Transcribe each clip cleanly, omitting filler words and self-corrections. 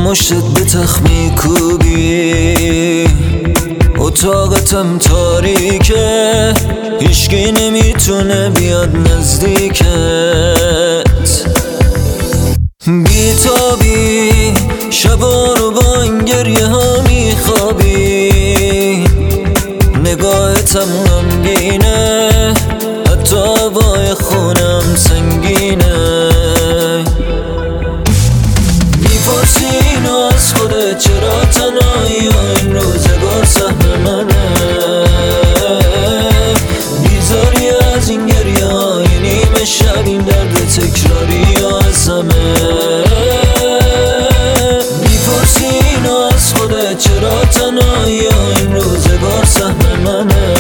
مشتت به تخت میکوبی، اتاقتم تاریکه، هیچکی نمیتونه بیاد نزدیکت. بیتابی شبا رو با این گریه ها میخوابی، نگاهتم غمگینه، حتی هوای خونم سنگینه. میپرسی اینو از خودت چرا تنهایی و این روزگار سهم منه، بیزاری از این گریه های نیمه شب، این درد تکراری و از همه. میپرسی اینو از خودت چرا تنهایی و این روزگار سهم منه،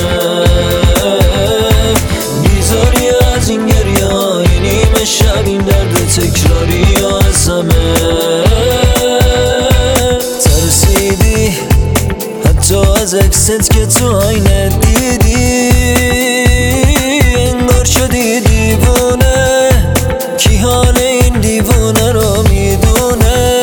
بیزاری از این گریه های نیمه شب، این درد تکراری و از همه. ترسیدی حتی از عکست که تو آینه دیدی، انگار شدی دیوونه، کی حال این دیوونه رو میدونه.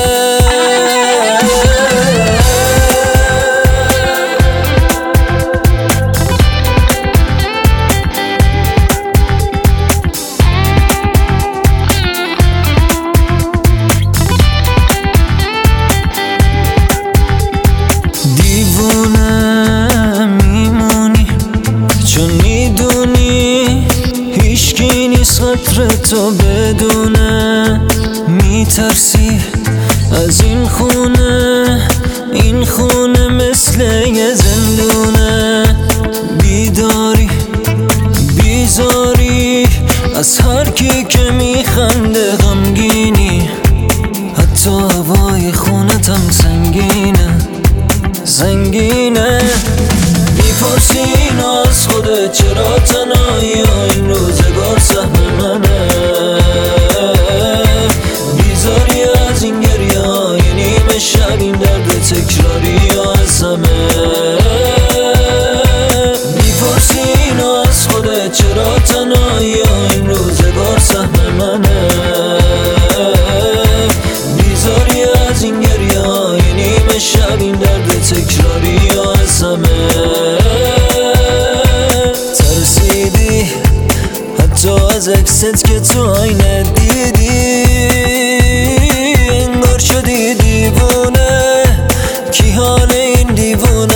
دیوونه میمونی چون میدونی هیچکی نیست قدر تو بدونه. میترسی از این خونه مثل یه زندونه. بیداری بیزاری از هر کی که میخنده، غمگینی حتی هوای خونتم سنگینه. میپرسی اینو از خودت چرا تنهایی و این روزگار سهم منه، بیزاری از این گریه های نیمه شب، این درد تکراری و از همه. میپرسی اینو از خودت چرا تنهایی و این روزگار سهم منه، بیزاری از این گریه های نیمه شب، این درد تکراری و از همه. ترسیدی حتی از عکست که تو آینه دیدی، انگار شدی دیوونه، کی حال این دیوونه